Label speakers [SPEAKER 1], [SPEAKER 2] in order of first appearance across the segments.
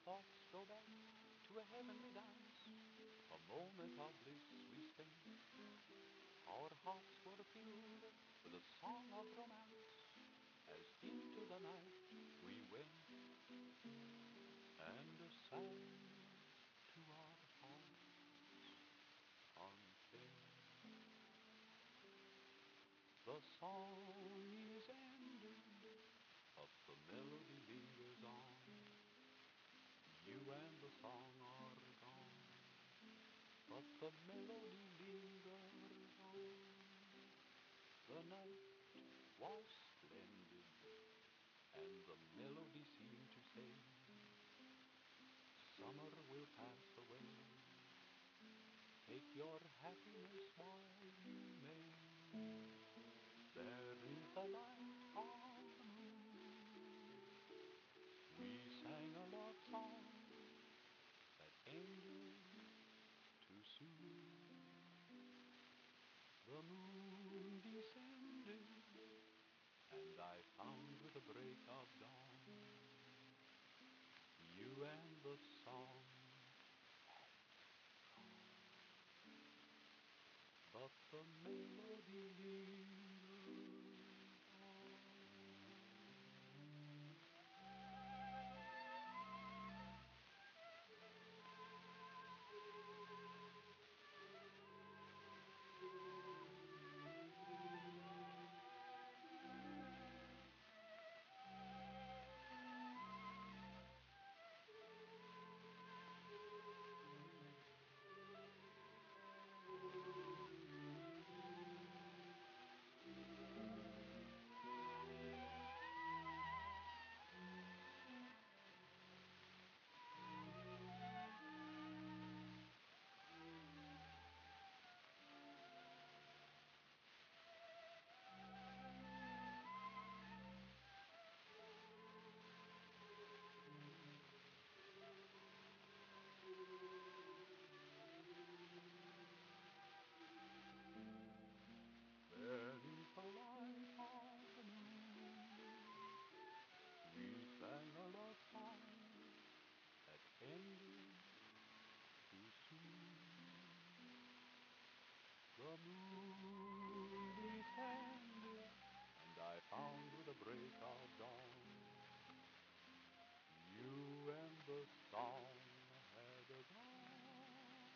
[SPEAKER 1] thoughts go back to a heavenly dance, a moment of bliss we spent. Our hearts were filled with a song of romance, as into the night we went and sang to our hearts content. The song is ended, but the melody lingers on. You and the song are gone, but the melody lingers on. The night was splendid, and the melody seemed to say, summer will pass away. Take your happiness while you may. There is the light on the moon. We sang a love song that ended too soon. The moon descended, and I found with the break of dawn, you and the song had gone, but the melody lingers There is the light of the moon. We sang a love song that ended too soon. The moon descended, and I found with the break of dawn, you and the song had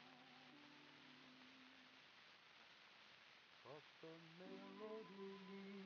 [SPEAKER 1] gone, but the melody